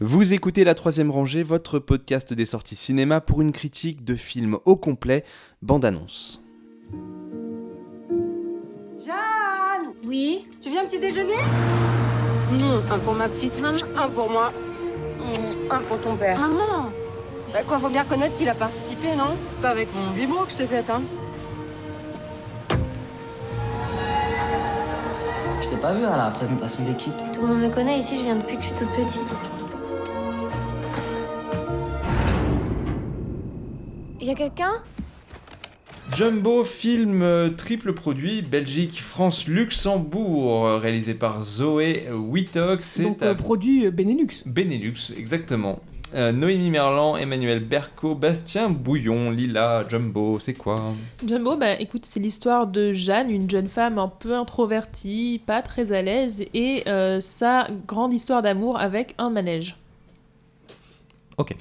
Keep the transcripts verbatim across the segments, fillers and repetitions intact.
Vous écoutez La Troisième Rangée, votre podcast des sorties cinéma pour une critique de film au complet, bande-annonce. Jeanne! Oui? Tu viens petit déjeuner? Mmh, un pour ma petite, Mmh, un pour moi. Mmh, un pour ton père. Maman! Bah quoi, faut bien reconnaître qu'il a participé, non? C'est pas avec mon vibro que je t'ai fait, hein? Je t'ai pas vu à la présentation d'équipe. Tout le monde me connaît ici, je viens depuis que je suis toute petite. Y'a quelqu'un? Jumbo, film euh, triple produit, Belgique, France, Luxembourg, euh, réalisé par Zoé Wittock. C'est Donc à euh, produit euh, Benelux. Benelux, exactement. Euh, Noémie Merlan, Emmanuel Berco, Bastien Bouillon, Lila, Jumbo, c'est quoi? Jumbo, bah écoute, c'est l'histoire de Jeanne, une jeune femme un peu introvertie, pas très à l'aise, et euh, sa grande histoire d'amour avec un manège. Ok.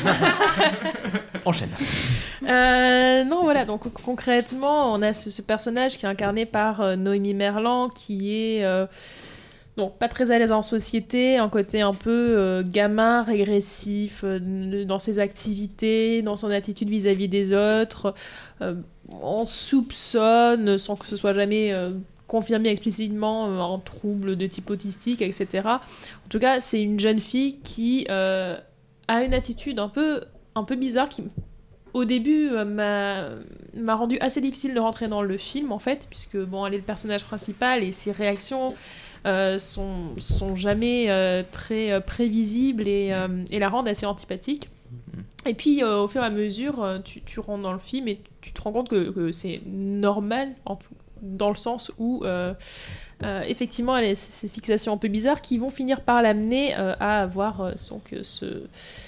Enchaîne. Euh, non, voilà, donc concrètement, on a ce, ce personnage qui est incarné par euh, Noémie Merlan, qui est euh, donc pas très à l'aise en société, un côté un peu euh, gamin, régressif euh, dans ses activités, dans son attitude vis-à-vis des autres. Euh, on soupçonne, sans que ce soit jamais euh, confirmé explicitement, euh, un trouble de type autistique, et cetera. En tout cas, c'est une jeune fille qui euh, a une attitude un peu, un peu bizarre qui... Au début, euh, m'a, m'a rendu assez difficile de rentrer dans le film, en fait, puisque, bon, elle est le personnage principal et ses réactions euh, sont, sont jamais euh, très euh, prévisibles et, euh, et la rendent assez antipathique. Et puis, euh, au fur et à mesure, euh, tu, tu rentres dans le film et tu te rends compte que, que c'est normal, en tout, dans le sens où, euh, euh, effectivement, elle a ces fixations un peu bizarres qui vont finir par l'amener euh, à avoir euh, donc, ce...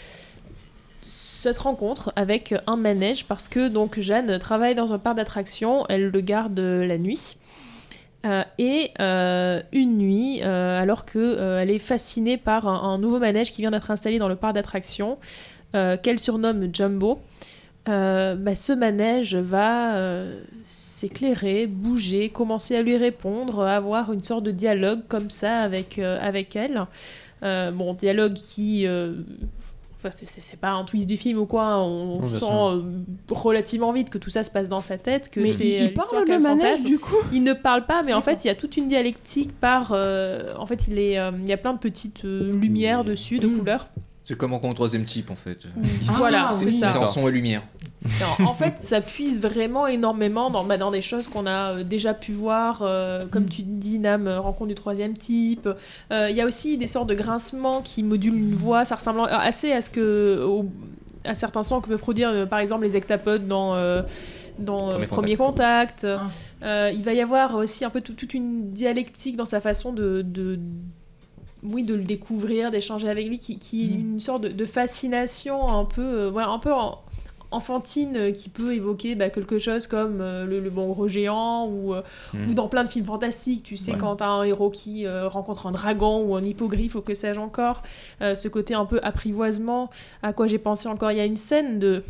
cette rencontre avec un manège parce que donc Jeanne travaille dans un parc d'attractions, elle le garde la nuit. Euh, et euh, une nuit, euh, alors qu'elle euh, est fascinée par un, un nouveau manège qui vient d'être installé dans le parc d'attractions, euh, qu'elle surnomme Jumbo, euh, bah, ce manège va euh, s'éclairer, bouger, commencer à lui répondre, avoir une sorte de dialogue comme ça avec, euh, avec elle. Euh, bon, dialogue qui... Euh, Enfin, c'est, c'est, c'est pas un twist du film ou quoi, on, on sent euh, relativement vite que tout ça se passe dans sa tête, que mais c'est il, il parle le manège du coup. Il ne parle pas, mais en fait il y a toute une dialectique par, euh, en fait il est, euh, il y a plein de petites euh, lumières dessus, de mmh. couleurs. C'est comme en troisième type en fait. Mmh. Voilà, ah, c'est oui. ça. C'est en son et lumière. Non, en fait, ça puise vraiment énormément dans, bah, dans des choses qu'on a euh, déjà pu voir, euh, comme mm. tu dis, Nam, euh, rencontre du troisième type. Il euh, y a aussi des sortes de grincements qui modulent une voix, ça ressemble assez à ce que, au, à certains sons que peuvent produire, euh, par exemple, les hectapodes dans. Euh, dans Premier, euh, Premier Contact. contact. Ah. Euh, il va y avoir aussi un peu tout, toute une dialectique dans sa façon de, de, oui, de le découvrir, d'échanger avec lui, qui, qui mm. est une sorte de, de fascination un peu, euh, ouais, un peu en, enfantine euh, qui peut évoquer bah, quelque chose comme euh, le, le bon gros géant ou, euh, mm. ou dans plein de films fantastiques, tu sais, ouais. quand t'as un héros qui euh, rencontre un dragon ou un hippogriffe ou que sais-je encore, euh, ce côté un peu apprivoisement, à quoi j'ai pensé encore, il y a une scène de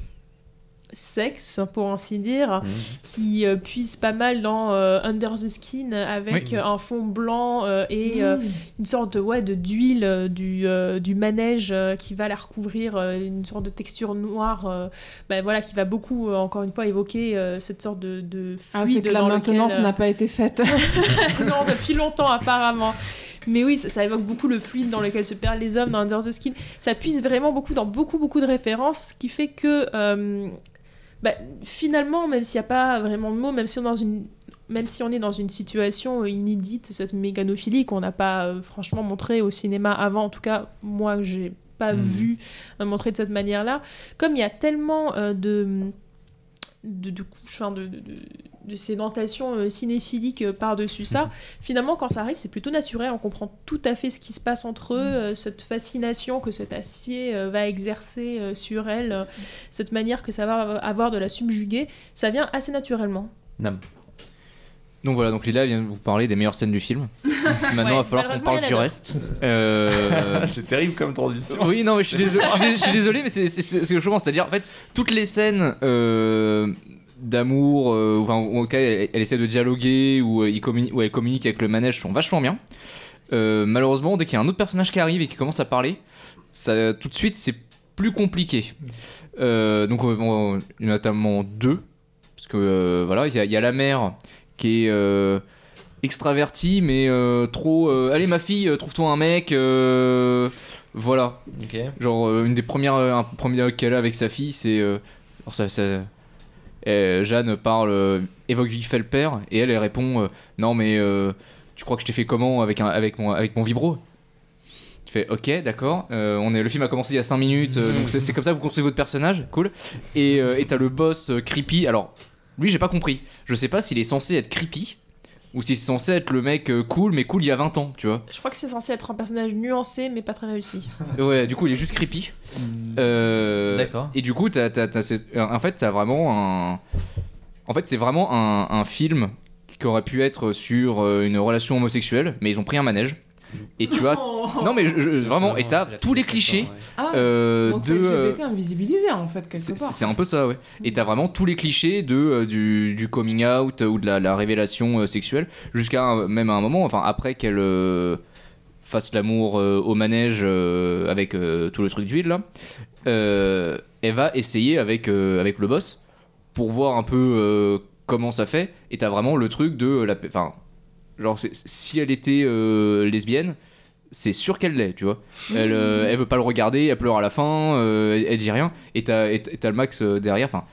sexe, pour ainsi dire, mmh. qui euh, puise pas mal dans euh, Under the Skin avec oui. euh, un fond blanc euh, et mmh. euh, une sorte de, ouais, de d'huile euh, du, euh, du manège euh, qui va la recouvrir, euh, une sorte de texture noire, euh, bah, voilà, qui va beaucoup, euh, encore une fois, évoquer euh, cette sorte de, de fluide. Ah, c'est que la maintenance lequel, euh... n'a pas été faite. Non, depuis longtemps, apparemment. Mais oui, ça, ça évoque beaucoup le fluide dans lequel se perdent les hommes dans Under the Skin. Ça puise vraiment beaucoup dans beaucoup, beaucoup de références, ce qui fait que... Euh, Bah, finalement, même s'il n'y a pas vraiment de mots, même si on est dans une, même si on est dans une situation inédite, cette méganophilie qu'on n'a pas euh, franchement montré au cinéma avant, en tout cas moi que j'ai pas mmh. vu euh, montrer de cette manière-là, comme il y a tellement euh, de de, de couches, enfin de, de, de, de sédentation euh, cinéphilique euh, par-dessus ça, mmh. finalement quand ça arrive c'est plutôt naturel, on comprend tout à fait ce qui se passe entre eux, euh, cette fascination que cet acier euh, va exercer euh, sur elle, euh, cette manière que ça va avoir de la subjuguer, ça vient assez naturellement. Nam. Donc voilà, donc Lila vient de vous parler des meilleures scènes du film. Maintenant, il ouais, va falloir qu'on parle du reste. Euh... c'est terrible comme transition. Oui, non, mais je suis désolé, je suis, je suis désolé mais c'est, c'est, c'est, c'est chaud, c'est-à-dire, en fait, toutes les scènes euh, d'amour, euh, enfin, où en tout cas, elle, elle essaie de dialoguer, ou euh, où elle communique avec le manège sont vachement bien. Euh, malheureusement, dès qu'il y a un autre personnage qui arrive et qui commence à parler, ça, tout de suite, c'est plus compliqué. Euh, donc, on, il y en a notamment deux. Parce que, euh, voilà, il y, y a la mère qui est euh, extravertie, mais euh, trop. Euh, Allez, ma fille, trouve-toi un mec. Euh, voilà. Okay. Genre, euh, une des premières, un premier dialogue qu'elle a avec sa fille, c'est. Euh, alors, ça. ça euh, Jeanne parle, euh, évoque vite fait le père, et elle, elle répond euh, non, mais euh, tu crois que je t'ai fait comment avec, un, avec, mon, avec mon vibro? Tu fais ok, d'accord. Euh, on est, le film a commencé il y a cinq minutes, euh, donc c'est, c'est comme ça que vous construisez votre personnage, cool. Et, euh, et t'as le boss euh, creepy. Alors, lui, j'ai pas compris. Je sais pas s'il est censé être creepy ou s'il est censé être le mec euh, cool, mais cool il y a vingt ans, tu vois. Je crois que c'est censé être un personnage nuancé, mais pas très réussi. Ouais, du coup, il est juste creepy. Euh, D'accord. Et du coup, t'as, t'as, t'as, en fait, t'as vraiment un. En fait, c'est vraiment un, un film qui aurait pu être sur une relation homosexuelle, mais ils ont pris un manège. Et tu as. Non, mais je, je, vraiment, et t'as tous les clichés. Ah, euh, donc de. c'est L G B T invisibilisé en fait, quelque c'est, part. C'est un peu ça, ouais. Et t'as vraiment tous les clichés de, euh, du, du coming out ou de la, la révélation euh, sexuelle, jusqu'à un, même à un moment, enfin, après qu'elle euh, fasse l'amour euh, au manège euh, avec euh, tout le truc d'huile, là, euh, elle va essayer avec, euh, avec le boss pour voir un peu euh, comment ça fait. Et t'as vraiment le truc de. La, enfin, genre, c'est, si elle était euh, lesbienne, c'est sûr qu'elle l'est, tu vois. Elle, euh, elle veut pas le regarder, elle pleure à la fin, euh, elle, elle dit rien, et t'as, et t'as le Max euh, derrière. Enfin,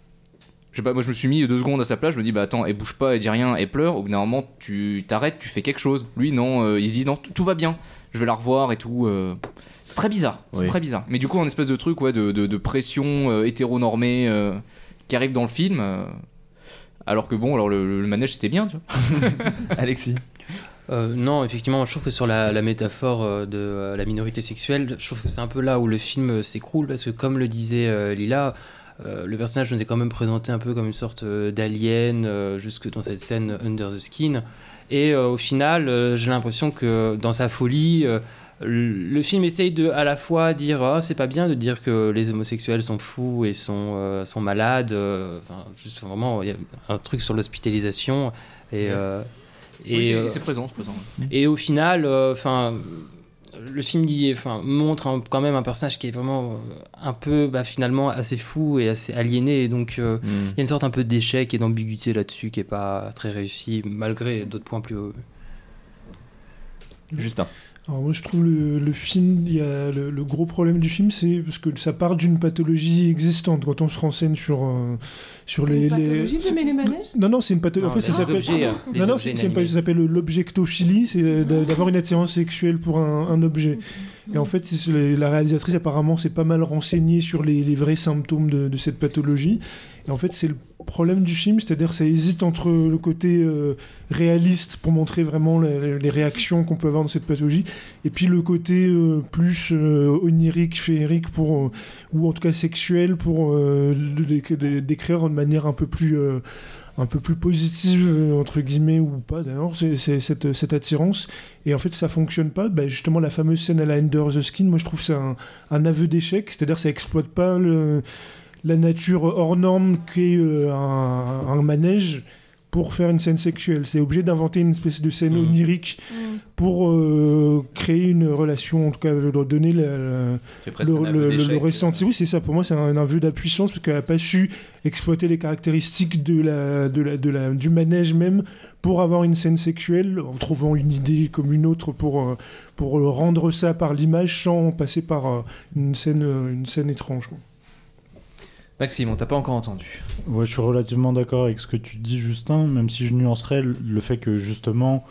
je sais pas, moi je me suis mis deux secondes à sa place, je me dis, bah attends, elle bouge pas, elle dit rien, elle pleure. Au bout d'un moment, tu t'arrêtes, tu fais quelque chose. Lui, non, euh, il dit, non, tout va bien, je vais la revoir et tout. Euh, c'est très bizarre, c'est oui. très bizarre. Mais du coup, un espèce de truc, ouais, de, de, de pression euh, hétéronormée euh, qui arrive dans le film. Euh, alors que bon, alors le, le manège c'était bien, tu vois. Alexis. Euh, non, effectivement, je trouve que sur la, la métaphore euh, de euh, la minorité sexuelle, je trouve que c'est un peu là où le film euh, s'écroule, parce que comme le disait euh, Lila, euh, le personnage nous est quand même présenté un peu comme une sorte euh, d'alien, euh, jusque dans cette scène Under the Skin, et euh, au final, euh, j'ai l'impression que dans sa folie, euh, le film essaye de à la fois dire oh, c'est pas bien de dire que les homosexuels sont fous et sont, euh, sont malades, euh, enfin, juste vraiment, il y a un truc sur l'hospitalisation, et... Euh, Et, oui, euh, c'est présent, c'est présent. Et au final, enfin, euh, le film dit, enfin, montre un, quand même un personnage qui est vraiment euh, un peu, bah, finalement, assez fou et assez aliéné. Et donc, il euh, mm. y a une sorte un peu d'échec et d'ambiguïté là-dessus qui est pas très réussi, malgré d'autres points plus hauts. Justin. Alors moi je trouve le, le film, il y a le, le gros problème du film, c'est parce que ça part d'une pathologie existante quand on se renseigne sur euh, sur c'est les. Une pathologie les... de mêler manège ? Non non c'est une pathologie. En fait ça s'appelle. Objets, hein, non non c'est, c'est une... ça s'appelle l'objectophilie, c'est d'avoir une attirance sexuelle pour un, un objet. Et en fait la réalisatrice apparemment s'est pas mal renseignée sur les, les vrais symptômes de, de cette pathologie. Et en fait c'est le problème du film, c'est-à-dire ça hésite entre le côté euh, réaliste pour montrer vraiment les, les réactions qu'on peut avoir dans cette pathologie, et puis le côté euh, plus euh, onirique, féerique, pour, euh, ou en tout cas sexuel, pour euh, le, le, décrire de manière un peu plus, euh, un peu plus positive, euh, entre guillemets, ou pas d'ailleurs, c'est, c'est cette, cette attirance. Et en fait ça fonctionne pas. Bah, justement la fameuse scène à la Under the Skin, moi je trouve que c'est un, un aveu d'échec, c'est-à-dire ça exploite pas le... la nature hors norme qu'est euh, un, un manège pour faire une scène sexuelle. C'est obligé d'inventer une espèce de scène mmh. onirique mmh. pour euh, créer une relation, en tout cas leur donner la, la, le, le, le, le ressenti. Oui, c'est ça. Pour moi, c'est un aveu d'impuissance parce qu'elle n'a pas su exploiter les caractéristiques de la, de la, de la, du manège même pour avoir une scène sexuelle, en trouvant une idée comme une autre pour, pour rendre ça par l'image sans passer par une scène, une scène étrange, quoi. Maxime, on t'a pas encore entendu. Ouais, je suis relativement d'accord avec ce que tu dis, Justin, même si je nuancerais le fait que justement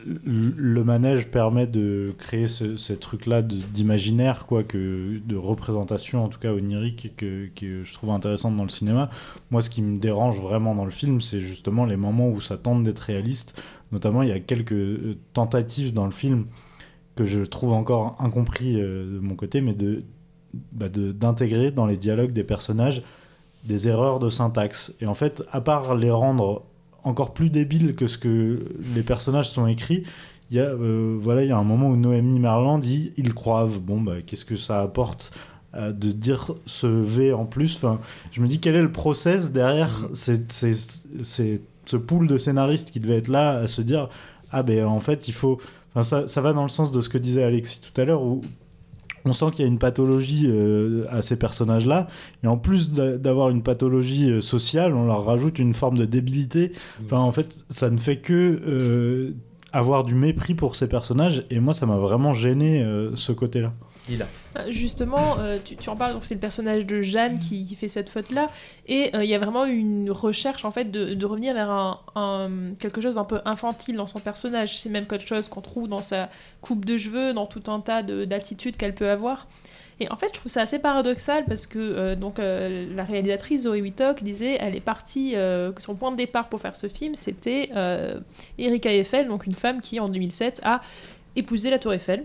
le manège permet de créer ce, ces trucs-là de, d'imaginaire, quoi, que, de représentation, en tout cas onirique, que, que je trouve intéressante dans le cinéma. Moi, ce qui me dérange vraiment dans le film, c'est justement les moments où ça tente d'être réaliste. Notamment, il y a quelques tentatives dans le film que je trouve encore incompris euh, de mon côté, mais de, bah de, d'intégrer dans les dialogues des personnages des erreurs de syntaxe. Et en fait, à part les rendre encore plus débiles que ce que les personnages sont écrits, il y a, euh, voilà, il y a un moment où Noémie Merlan dit « ils croivent ». Bon, bah, qu'est-ce que ça apporte euh, de dire ce V en plus, enfin, je me dis, quel est le process derrière mmh. c'est, c'est, c'est, ce pool de scénaristes qui devait être là à se dire « ah ben en fait, il faut… » Enfin, ça, ça va dans le sens de ce que disait Alexis tout à l'heure, où on sent qu'il y a une pathologie euh, à ces personnages-là, et en plus d'a- d'avoir une pathologie euh, sociale, on leur rajoute une forme de débilité. Enfin, en fait, ça ne fait que euh, avoir du mépris pour ces personnages, et moi, ça m'a vraiment gêné euh, ce côté-là. Il a. Justement, euh, tu, tu en parles, donc c'est le personnage de Jeanne qui, qui fait cette faute-là, et il euh, y a vraiment une recherche en fait de, de revenir vers un, un, quelque chose d'un peu infantile dans son personnage. C'est même quelque chose qu'on trouve dans sa coupe de cheveux, dans tout un tas de, d'attitudes qu'elle peut avoir. Et en fait, je trouve ça assez paradoxal parce que euh, donc, euh, la réalisatrice Zoé Wittok disait elle est partie, euh, son point de départ pour faire ce film, c'était euh, Erika Eiffel, donc une femme qui en deux mille sept a épousé la Tour Eiffel.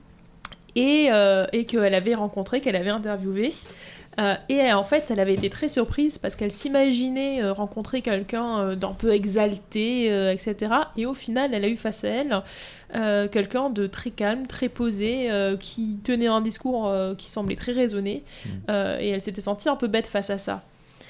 Et, euh, et qu'elle avait rencontré, qu'elle avait interviewé. Euh, et en fait, elle avait été très surprise parce qu'elle s'imaginait euh, rencontrer quelqu'un euh, d'un peu exalté, euh, et cetera. Et au final, elle a eu face à elle euh, quelqu'un de très calme, très posé, euh, qui tenait un discours euh, qui semblait très raisonné. Mmh. Euh, et elle s'était sentie un peu bête face à ça.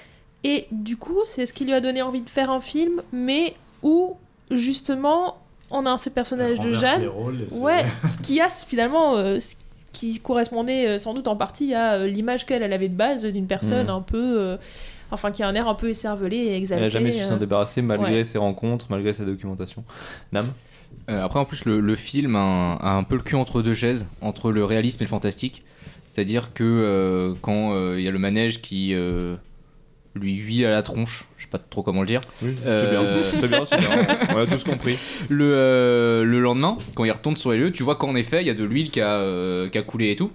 Et du coup, c'est ce qui lui a donné envie de faire un film, mais où, justement... on a ce personnage de Jeanne rôles, ouais, qui a finalement euh, qui correspondait euh, sans doute en partie à euh, l'image qu'elle elle avait de base d'une personne mmh. un peu euh, enfin qui a un air un peu écervelé et exalté. Elle n'a jamais su euh... s'en débarrasser malgré ouais. ses rencontres, malgré sa documentation. Nam euh, Après en plus le, le film a un, a un peu le cul entre deux chaises, entre le réalisme et le fantastique. C'est-à-dire que euh, quand il euh, y a le manège qui euh, lui huile à la tronche, je sais pas trop comment le dire. Oui, euh... c'est bien, c'est bien, c'est bien. On a tous compris. Le, euh, le lendemain, quand il retourne sur les lieux, tu vois qu'en effet, il y a de l'huile qui a, euh, qui a coulé et tout.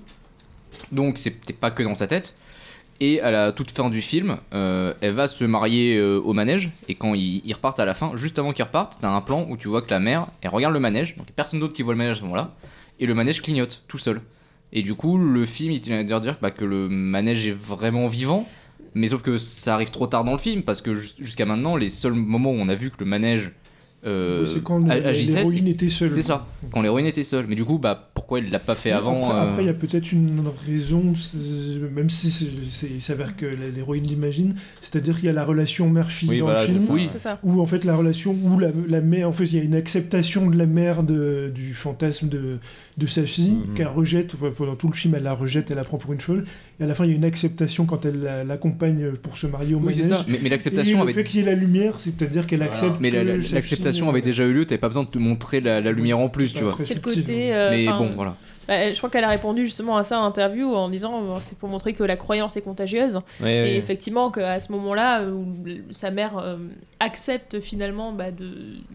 Donc c'est peut-être pas que dans sa tête. Et à la toute fin du film, euh, elle va se marier euh, au manège. Et quand ils, ils repartent à la fin, juste avant qu'ils repartent, t'as un plan où tu vois que la mère, elle regarde le manège. Donc personne d'autre qui voit le manège à ce moment-là. Et le manège clignote tout seul. Et du coup, le film, il vient de dire bah, que le manège est vraiment vivant. Mais sauf que ça arrive trop tard dans le film, parce que jusqu'à maintenant, les seuls moments où on a vu que le manège euh, c'est quand agissait, l'héroïne était seule. C'est ça, quand l'héroïne était seule. Mais du coup, bah, pourquoi il l'a pas fait avant Après, euh... après, il y a peut-être une raison, même si c'est, c'est, il s'avère que l'héroïne l'imagine, c'est-à-dire qu'il y a la relation mère-fille oui, dans voilà, le film, c'est ça. Oui. C'est ça. où en fait la relation, où la, la mère, en fait, il y a une acceptation de la mère de, du fantasme de, de sa fille, mm-hmm. qu'elle rejette, pendant tout le film, elle la rejette, elle la prend pour une folle, et à la fin, il y a une acceptation quand elle la, l'accompagne pour se marier au oui, manège. C'est ça. Mais, mais l'acceptation et avait... le fait qu'il y ait la lumière, c'est-à-dire qu'elle accepte. Voilà. Mais la, la, l'acceptation fille, avait déjà eu lieu, t'avais pas besoin de te montrer la, la lumière en plus, tu vois. C'est le côté. Euh, mais bon, voilà. Bah, je crois qu'elle a répondu justement à ça en interview en disant euh, c'est pour montrer que la croyance est contagieuse. Oui, et oui. effectivement, qu'à ce moment-là, où sa mère euh, accepte finalement bah, de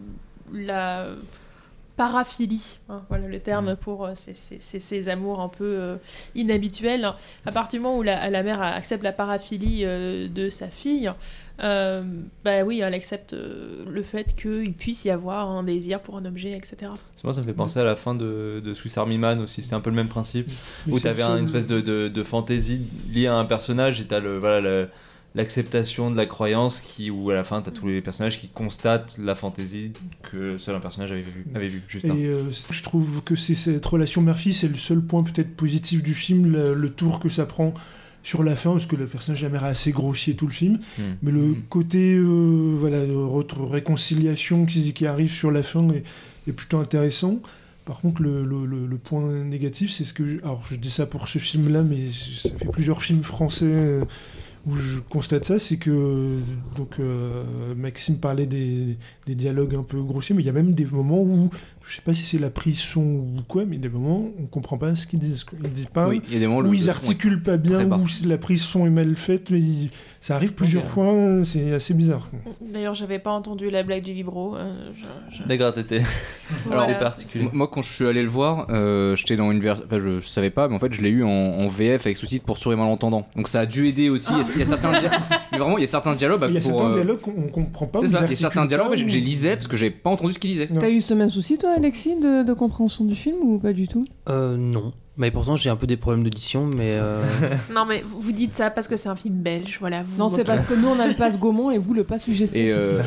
la paraphilie, hein, voilà le terme pour euh, ces, ces, ces, ces amours un peu euh, inhabituels. À partir du moment où la, la mère accepte la paraphilie euh, de sa fille, euh, bah oui, elle accepte euh, le fait qu'il puisse y avoir un désir pour un objet, et cetera. C'est moi, ça me fait penser à la fin de, de Swiss Army Man aussi, c'est un peu le même principe, mais où t'avais un, une espèce de, de, de fantaisie liée à un personnage et t'as le, voilà, le, l'acceptation de la croyance qui, où à la fin t'as tous les personnages qui constatent la fantaisie que seul un personnage avait vu, avait vu Justin. Et euh, je trouve que c'est cette relation mère-fille, c'est le seul point peut-être positif du film, le, le tour que ça prend sur la fin, parce que le personnage de la mère est assez grossier tout le film, mmh. mais le mmh. côté euh, voilà, autre réconciliation qui, qui arrive sur la fin est, est plutôt intéressant. Par contre, le, le, le point négatif, c'est ce que... Je, alors, je dis ça pour ce film-là, mais ça fait plusieurs films français euh, où je constate ça, c'est que... Donc, euh, Maxime parlait des, des dialogues un peu grossiers, mais il y a même des moments où... Je sais pas si c'est la prise son ou quoi, mais des moments où on comprend pas ce qu'ils disent. Ils disent pas, oui, il y a des moments où ils articulent pas bien, où la prise son est mal faite, mais ils... ça arrive plusieurs okay. fois, c'est assez bizarre. D'ailleurs, j'avais pas entendu la blague du vibro. Euh, je, je... D'accord, t'étais... Alors, c'est particulier. Moi, quand je suis allé le voir, euh, j'étais dans une version... Enfin, je, je savais pas, mais en fait, je l'ai eu en, en V F avec sous-titres pour sourds et malentendants. Donc ça a dû aider aussi. Ah. Il y a certains dialogues... mais vraiment, il y a certains dialogues... Bah, il y a pour, certains euh... dialogues qu'on comprend pas. C'est ça, il y a certains dialogues, en fait, j'ai lisais parce que j'avais pas entendu ce qu'il disait. T'as eu ce même souci, toi, Alexis, de, de compréhension du film ou pas du tout ? Euh, non. Mais pourtant, j'ai un peu des problèmes d'audition, mais... Euh... non, mais vous dites ça parce que c'est un film belge, voilà. Vous non, c'est parce que nous, on a le passe Gaumont et vous, le passe U G C. Et euh...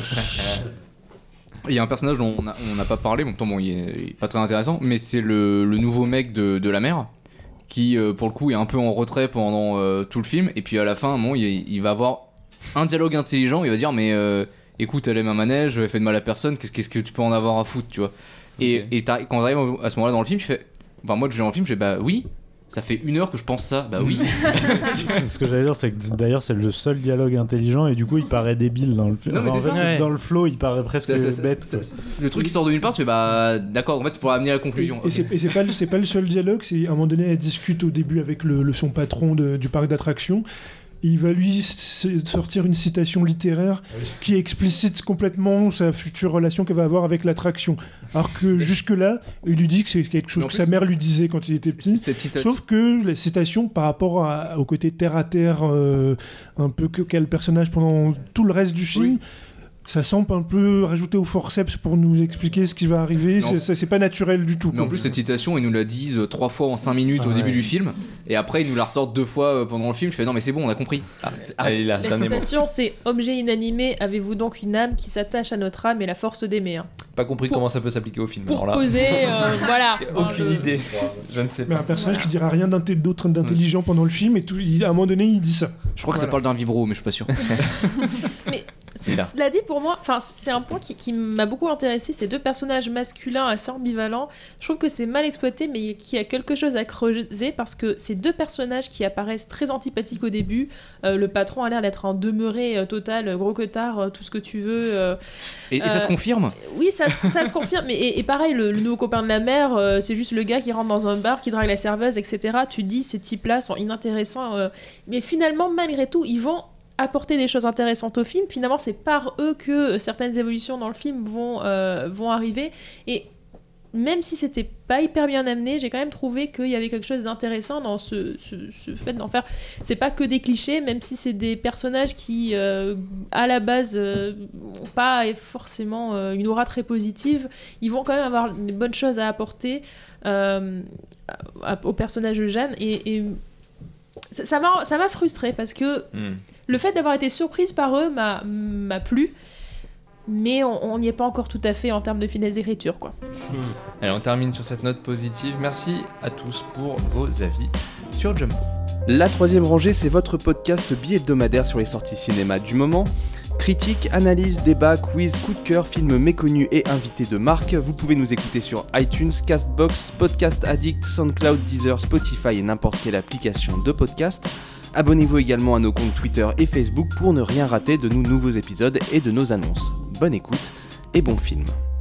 il y a un personnage dont on n'a pas parlé, bon, bon il, est, il est pas très intéressant, mais c'est le, le nouveau mec de, de la mère, qui, euh, pour le coup, est un peu en retrait pendant euh, tout le film, et puis à la fin, bon, il, il va avoir un dialogue intelligent, il va dire, mais euh, écoute, elle aime un manège, elle fait de mal à personne, qu'est-ce, qu'est-ce que tu peux en avoir à foutre, tu vois. Et, okay. et quand t'arrives à ce moment-là dans le film, tu fais... Enfin, moi, je vais dans le film, je fais bah oui, ça fait une heure que je pense ça. Bah oui. C'est ce que j'allais dire, c'est que d'ailleurs c'est le seul dialogue intelligent et du coup il paraît débile dans le film. Non, mais Enfin, c'est en ça. fait, Ouais. dans le flow il paraît presque Ça, ça, ça, bête. ça, ça, le truc qui sort de nulle part, tu fais bah d'accord, en fait c'est pour amener à la conclusion. Et, et c'est, et c'est pas le- c'est pas le seul dialogue. C'est à un moment donné, elle discute au début avec le, le- son patron de- du parc d'attractions. Et il va lui s- sortir une citation littéraire qui explicite complètement sa future relation qu'elle va avoir avec l'attraction. Alors que jusque-là, il lui dit que c'est quelque chose Mais en que plus, sa mère lui disait quand il était c- petit. cette citation- Sauf que la citation, par rapport à- au côté terre-à-terre, euh, un peu que quel personnage pendant tout le reste du film, ça semble un peu rajouté au forceps pour nous expliquer ce qui va arriver. Non. C'est, ça, c'est pas naturel du tout. Mais en quoi. plus, cette citation, ils nous la disent euh, trois fois en cinq minutes Ah au début ouais. du film, et après, ils nous la ressortent deux fois euh, pendant le film. Je fais non, mais c'est bon, on a compris. Arrête, arrête. Allez là, La dernier mot. citation, c'est objet inanimé, avez-vous donc une âme qui s'attache à notre âme et la force d'aimer hein. Pas compris Pour- comment ça peut s'appliquer au film. Pour alors là. poser, euh, voilà. Aucune Enfin, le- idée. Je ne sais Mais pas. un personnage qui dira rien d'inté- d'autre d'intelligent pendant le film, et tout, il- à un moment donné, il dit ça. Je crois que ça Voilà. parle d'un vibro, mais je suis pas sûr. Mais C'est là. cela dit, pour moi, enfin, c'est un point qui, qui m'a beaucoup intéressé. Ces deux personnages masculins assez ambivalents. Je trouve que c'est mal exploité, mais qu'il y a quelque chose à creuser parce que ces deux personnages qui apparaissent très antipathiques au début. euh, le patron a l'air d'être un demeuré euh, total, euh, gros cotard, euh, tout ce que tu veux. euh, Et, et ça Euh, se confirme. Oui, ça, ça se confirme. Mais, et, et pareil, le, le nouveau copain de la mère, euh, c'est juste le gars qui rentre dans un bar, qui drague la serveuse, et cetera. Tu te dis, ces types-là sont inintéressants. euh, mais finalement, malgré tout, ils vont apporter des choses intéressantes au film. Finalement, c'est par eux que certaines évolutions dans le film vont, euh, vont arriver. Et même si c'était pas hyper bien amené, j'ai quand même trouvé qu'il y avait quelque chose d'intéressant dans ce, ce, ce fait d'en faire. C'est pas que des clichés, même si c'est des personnages qui, euh, à la base, euh, n'ont pas forcément euh, une aura très positive. Ils vont quand même avoir des bonnes choses à apporter euh, à- au personnage de Jeanne. Et, et ça ça m'a ça m'a frustrée parce que Hmm. le fait d'avoir été surprise par eux m'a m'a plu. Mais on n'y est pas encore tout à fait en termes de finesse d'écriture, quoi. Allez, on termine sur cette note positive. Merci à tous pour vos avis sur Jumbo. La troisième rangée, c'est votre podcast bi-hebdomadaire sur les sorties cinéma du moment. Critiques, analyses, débats, quiz, coup de cœur, films méconnus et invités de marque. Vous pouvez nous écouter sur iTunes, Castbox, Podcast Addict, SoundCloud, Deezer, Spotify et n'importe quelle application de podcast. Abonnez-vous également à nos comptes Twitter et Facebook pour ne rien rater de nos nouveaux épisodes et de nos annonces. Bonne écoute et bon film.